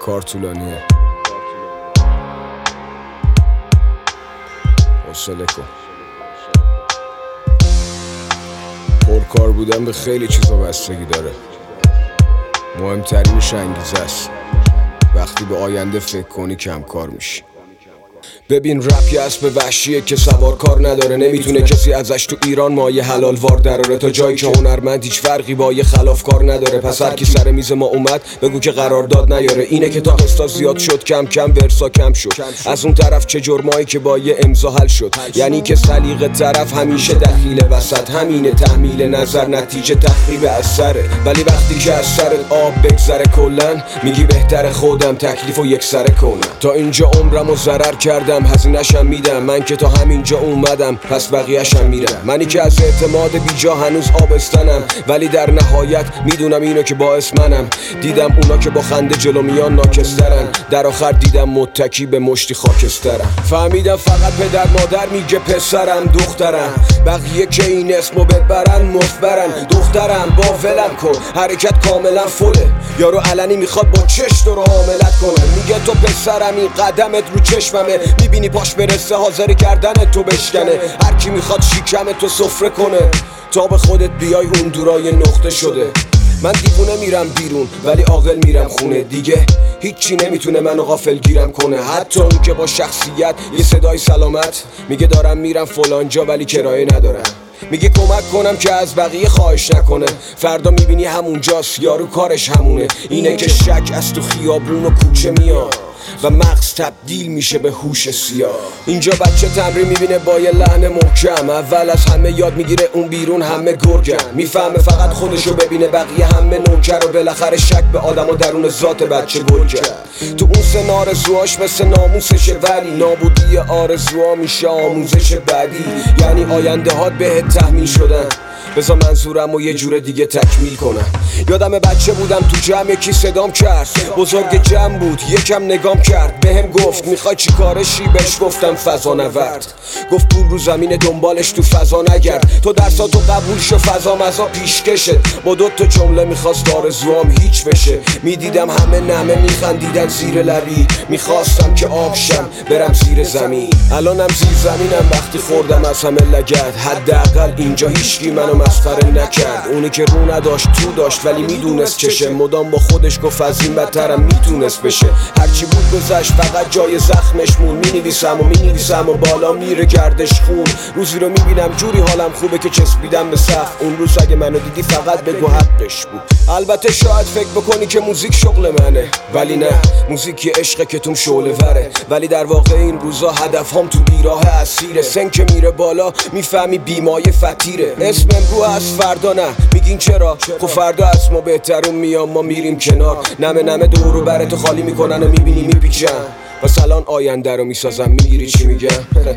کار طولانیه، حوصله کن. پرکار بودن به خیلی چیزا بستگی داره. مهمترینش انگیزه است. وقتی به آینده فکر کنی کم کار میشی. ببین رپ یه اسب وحشیه که سوار کار نداره. نمیتونه کسی ازش تو ایران مایه حلال وار دراره. تا جایی که هنرمند هیچ فرقی با یه خلاف کار نداره. پس هر کی سر میز ما اومد بگو که قرارداد نیاره. اینه که تا قسطا زیاد شد کم کم ورسا کم شد. از اون طرف چه جرمایی که با یه امضا حل شد. یعنی که سلیقه طرف همیشه دخیل وسط. همینه تحمیل نظر نتیجه تخریب اثره. ولی وقتی که از سرت آب بگذره کلن میگی بهتر خودم تکلیفو یک سره کنم. تا اینجا عمرمو ضرر کردم هزینه‌شم میدم. من که تا همینجا اومدم پس بقیه‌شم میرم. منی که از اعتماد بیجا هنوز آبستنم. ولی در نهایت میدونم اینو که باعث منم. دیدم اونا که با خنده جلو میان ناکسترن. در آخر دیدم متکی به مشتی خاکسترم. فهمیدم فقط پدر مادر میگه پسرم دخترم. بقیه که این اسمو ببرن مفبرن. دخترم با ولم کن حرکت کاملا فله. یارو علنی میخواد با چشت رو حاملت کنه. میگه تو پسرم این قدمت رو چشممه. میبینی پاش برسه حاضر کردن تو بشکنه. هر کی میخواد شیکم تو سفره کنه تا به خودت بیای اون دورای نقطه شده. من دیوونه میرم بیرون ولی عاقل میرم خونه. دیگه هیچی نمیتونه منو غافلگیرم کنه. حتی اون که با شخصیت یه صدای سلامت میگه دارم میرم فلان جا ولی کرایه ندارم. میگه کمک کنم که از بقیه خواهش نکنه. فردا میبینی همونجاست یارو کارش همونه. اینه که شک از تو خیابون و کوچه میاد و مغز تبدیل میشه به هوش سیاه. اینجا بچه تمرین میبینه با یه لحن محکم. اول از همه یاد میگیره اون بیرون همه گرگن. میفهمه فقط خودشو ببینه بقیه همه نوکر. و بالاخره شک به آدم و درون ذات بچه گل کرد. تو اون سن آرزوهاش مثل ناموسشه ولی نابودی آرزوها میشه آموزش بعدی. یعنی آینده هات بهت تحمیل شدن. بذار منظورم و یه جور دیگه تکمیل کنم. یادم بچه بودم تو جمع یکی صدام کرد. بزرگ جمع بود یکم نگام کرد. بهم گفت میخوای چی کارشی؟ بهش گفتم فضا نورد. گفت پول رو زمین دنبالش تو فضا نگرد. تو درساتو قبول شو فضا مزا پیشکشت. با دو تا جمله میخواست آرزوام هیچ بشه. میدیدم همه نمه میخندیدن زیر لبی. میخواستم که آبشم برم زیر زمین. الانم زیر زمینم وقتی خوردم از همه لگد. حداقل اینجا هیچکی منو مسخره نکرد. اونی که رو نداشت تو داشت ولی میدونست چشه. مدام با خودش گفت از این بدترم میتونست بشه. هرچی بود گذشت فقط جای زخمش مون. مینویسم و بالا میره گردش خون. روزی رو میبینم جوری حالم خوبه که چسبیدم به سقف. اون روز اگه منو دیدی فقط بگو حقش بود. البته شاید فکر بکنی که موزیک شغل منه ولی نه، موزیک یه عشقه که توم شعله وره. ولی در واقع این روزا هدفهام تو بیراه اسیره. سن که میره بالا میفهمی بیمایه فتیره. اسم امرو از فردا نه. میگین چرا؟ خب فردا از ما بهترون میام ما میریم کنار. نمه دورو براتو خالی میکنن و میبینی میپیچن. پس الان آینده رو میسازم. میگیری چی میگم؟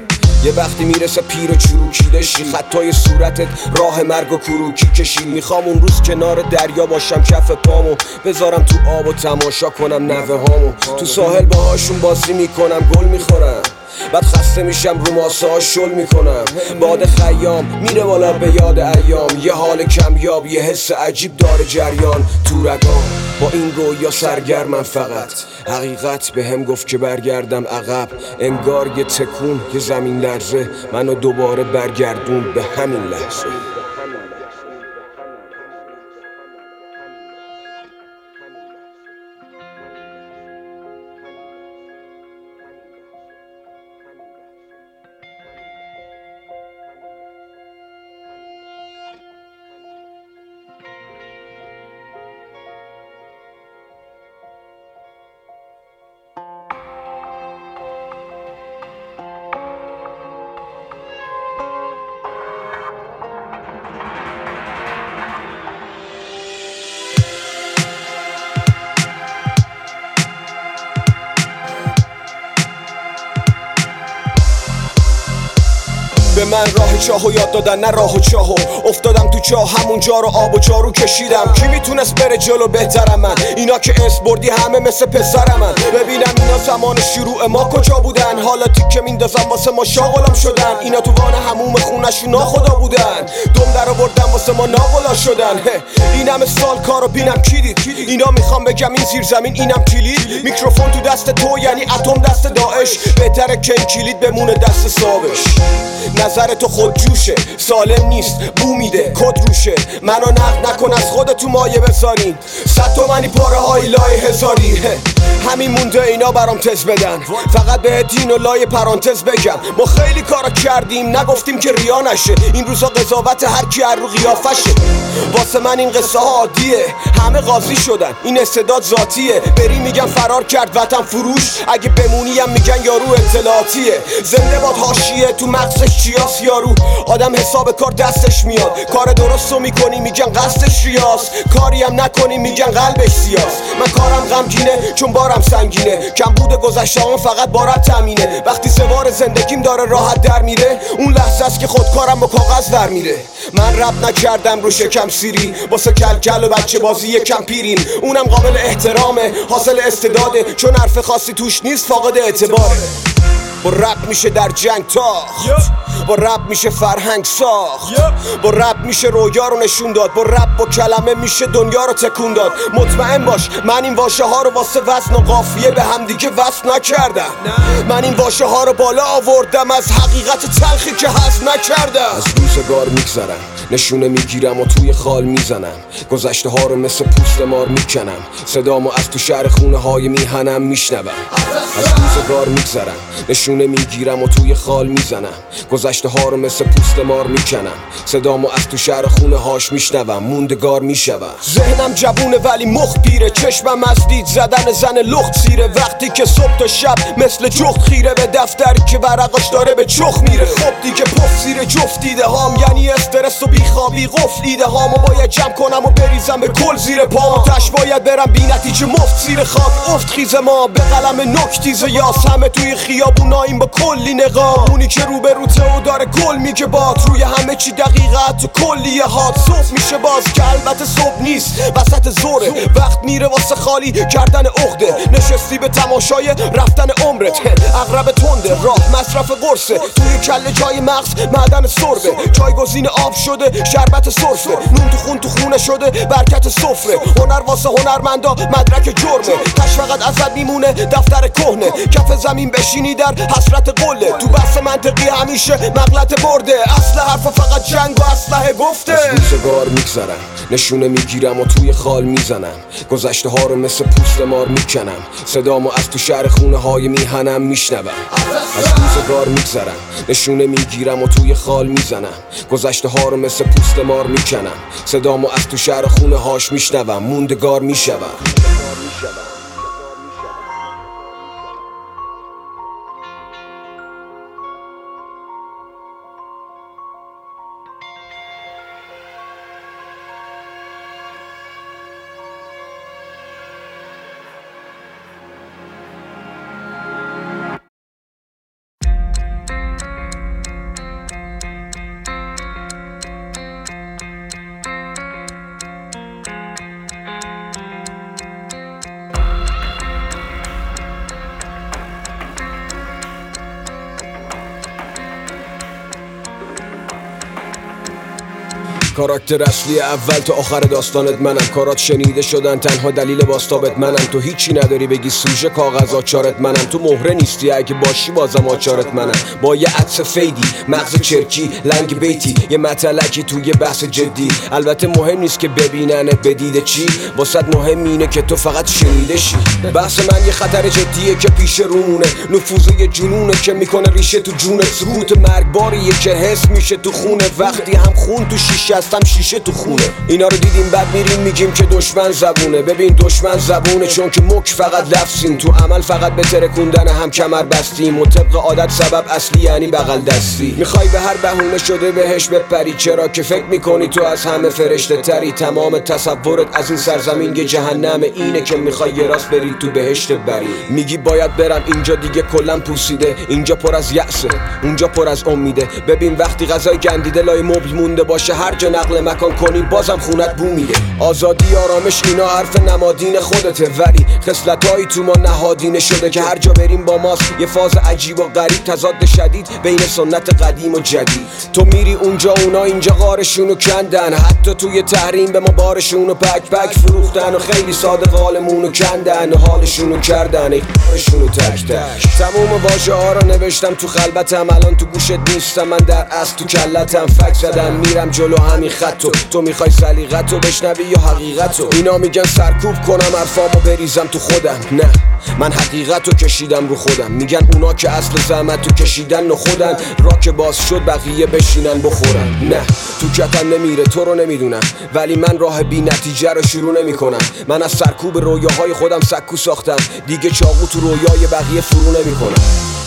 یه وقتی میرسه پیر و چروکیده شی. خطای صورتت راه مرگ و کروکی کشی. میخوام اون روز کنار دریا باشم کف پامو بذارم تو آب و تماشا کنم نوه هامو. تو ساحل باهاشون بازی میکنم گل میخورم. بعد خسته میشم رو ماسه ها شل میکنم. باد خیام میره بالا به یاد ایام. یه حال کمیاب یه حس عجیب داره جریان تو رگام. با این رویا سرگرمم فقط. حقیقت به هم گفت که برگردم عقب. انگار یه تکون یه زمین لرزه منو دوباره برگردون به همین لحظه. من راه چاهو یاد دادن نه راه و چاهو افتادم تو چاه همونجا رو آب و جارو کشیدم کی میتونست بره جلو بهترم من اینا که اسم بردی همه مثل پسرم من ببینم اینا زمان شروع ما کجا بودن حالا تیکه میندازم واسه ما شاغلم شدن اینا تو وان هموم خونشون ناخدا بودن دم در آوردن واسه ما ناغلا شدن این همه سال کارو بینم کی دید اینا میخوام بگم این زیر زمین اینم کلید میکروفون تو دست تو یعنی اتم دست داعش بهتره که این کلید بمونه دست صابش نظر تو خود جوشه سالم نیست بو میده کد روشه منو نقد نکن از خودت تو مایه بذارین 100 تومنی پاره های لای هزاری همین مونده اینا برام تز بدن فقط به دین و لای پرانتز بگم ما خیلی کارا کردیم نگفتیم که ریا نشه این روزا قضاوت هر کی هر رو قیافشه واسه من این قصه ها عادیه همه قاضی شدن این استعداد ذاتیه بری میگن فرار کرد وطن فروش اگه بمونیم میگن یارو اطلاعاتیه زنده باد حاشیه تو مغزش چیاس یارو آدم حساب کار دستش میاد کار درستو میکنی میگن قصدش ریاس کاری هم نکنی میگن قلبش سیاس من کارم غمگینه چون بارم سنگینه کم بوده گذشته‌ام فقط بارم تامینه وقتی سوار زندگیم داره راحت در میره اون لحظه است که خودکارم با کاغذ در میره من رپ نکردم رو شکم سیری واسه کلکل و بچه بازی یکم پیریم اونم قابل احترامه حاصل استعداده چون حرف خاصی توش نیست فاقد اعتباره با رپ میشه در جنگ تاخت با رپ میشه فرهنگ ساخت با رپ میشه رویا رو نشون داد با رپ با کلمه میشه دنیا رو تکون داد مطمئن باش من این واژه ها رو واسه وزن و قافیه به هم دیگه وصل نکردم من این واژه ها رو بالا آوردم از حقیقت تلخی که هضم نکردم از روزگار میگذرم نشونه میگیرم و توی خال میزنم گذشته ها رو مثل پوست مار میکنم صدامو از تو شهر خونه های میهنم میشنوم از روزگار میگذرم نشونه میگیرم و توی خال میزنم گذشته ها رو مثل پوست مار میکنم صدامو از تو شهر خونه هاش میشنوم موندگار میشوم ذهنم جوونه ولی مخ پیره چشمم از دید زدن زن لخت سیره وقتی که صبح تا شب مثل جخت خیره به دفتری که ورقاش داره به چخ میره خب دیگه پف زیر جفت دیده هام یعنی استرس و بیخوابی قفل ایده هامو باید جمع کنم و بریزم به کل زیر پام تش باید برم بی نتیجه مفت زیر خاک افت خیز ما به قلم نکتیز یاس همه توی خیابوناییم با کلی نقاب اونی که رو به روته و داره گل میگه باد روی همه چی دقیقت تو کلیه هات صبح میشه باز که البته صبح نیست وسط زوره وقت میره واسه خالی کردن عقده نشستی به تماشای رفتن عمرت اغرب تنده راه مصرف قرصه توی کله جای مغز معدن سربه جایگزین آب شده شربت سرفه نون تو خونه شده برکت سفره هنر واسه هنرمندا مدرک جرمه تش فقط ازت میمونه دفتر کهنه کف زمین بشینی در حسرت قله تو بحث منطقی همیشه مغلط برده اصل حرف فقط جنگ و اسلحه گفته از روزگار میگذرم نشونه میگیرم و توی خال میزنم گذشته ها رو مثل پوست مار میکنم صدامو از تو شهر خونه های میهنم میشنوم از روزگار میگذرم نشونه میگیرم و توی خال میزنم گذشته ها رو مثل پوست مار میکنم صدامو از تو شهر خونه هاش میشنوم موندگار میشوم کاراکتر اصلی اول تا آخر داستانت منم کارات شنیده شدن تنها دلیل باستابت منم تو هیچی نداری بگی سوژه کاغذ آچارت منم تو مهره نیستی اگه باشی بازم آچارت منم با یه عطس فیدی مغز چرکی لنگ بیتی یه مطلقی توی بحث جدی البته مهم نیست که ببیننت بدیده چی واسط مهم اینه که تو فقط شنیده شی بحث من یه خطر جدیه که پیش رونه نفوذ یه جنونه که میکنه ریشه تو جونت سکوت مرگباریه که حس میشه تو خونه وقتی هم خون تو شیشه بستم شیشه تو خونه. اینا رو دیدیم بعد میریم میگیم که دشمن زبونه. ببین دشمن زبونه چون که مک فقط لفظیم، تو عمل فقط به ترکوندن هم کمر بستیم و طبق عادت سبب اصلی یعنی بغل دستی. میخوای به هر بهونه شده بهش بپری، چرا که فکر میکنی تو از همه فرشته تری. تمام تصورت از این سرزمین یه جهنم، اینه که میخوای یه راست بری تو بهشت بری. میگی باید برم اینجا دیگه کلم پوسیده، اینجا پر از یأسه اونجا پر از امیده. ببین وقتی غذای گندیده لای مبل مونده باشه، هر جا نقل مکان کنی بازم خونت بو میده. آزادی آرامش اینا حرف نمادین خودته، ولی خصلتایی تو ما نهادینه شده که هر جا بریم با ماست. یه فاز عجیب و غریب، تضاد شدید بین سنت قدیم و جدید. تو میری اونجا اونا اینجا غارشونو کندن، حتی توی تحریم به ما بارشونو پک پک فروختن و خیلی ساده قالمونو کندن و حالشونو کردن ای کارشونو تک تک. تموم واژه ها رو نوشتم تو خلوتم، الان تو گوشت نیستم، من در اصل تو کلتم. فک زدم میرم جلو همین خطو، تو میخوای سلیقتو بشنوی یا حقیقتو؟ اینا میگن سرکوب کنم حرفامو بریزم تو خودم، نه من حقیقتو کشیدم رو خودم. میگن اونا که اصل زحمتو کشیدن و خودن، را که باز شد بقیه بشینن بخورن. نه تو کتم نمیره تو رو نمیدونم، ولی من راه بی نتیجه رو شروع نمی کنم. من از سرکوب رویاهای خودم سکو ساختم، دیگه چاقو تو رویای بقیه فرو نمی کنم.